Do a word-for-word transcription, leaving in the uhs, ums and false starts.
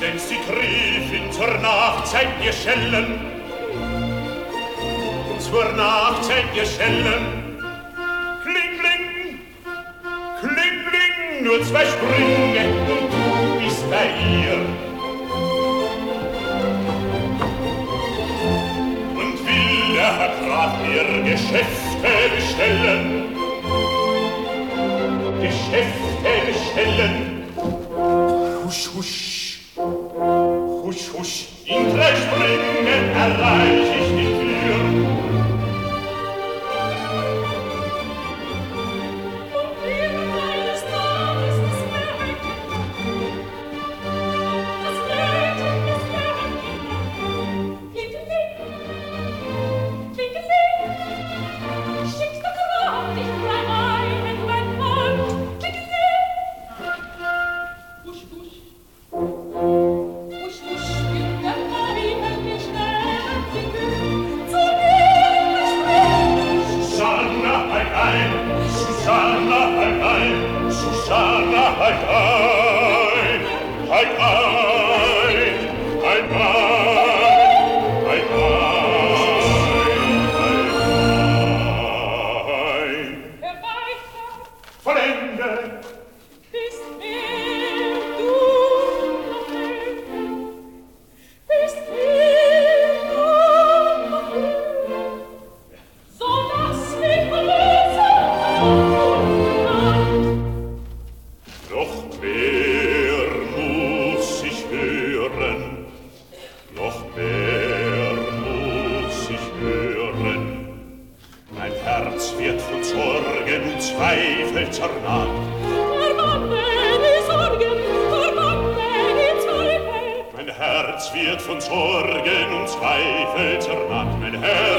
Denn sie riefen zur Nachtzeit ihr Schellen, zur Nachtzeit ihr Schellen. Kling, kling, kling, kling, nur zwei Sprünge und du bist bei ihr. Und will der Herr Graf ihr Geschäfte bestellen, Geschäfte bestellen. Husch, husch, husch, husch, in drei Sprüngen erreich ich die Tür. Herz wird von Sorgen und Zweifel zermatt, mein Herz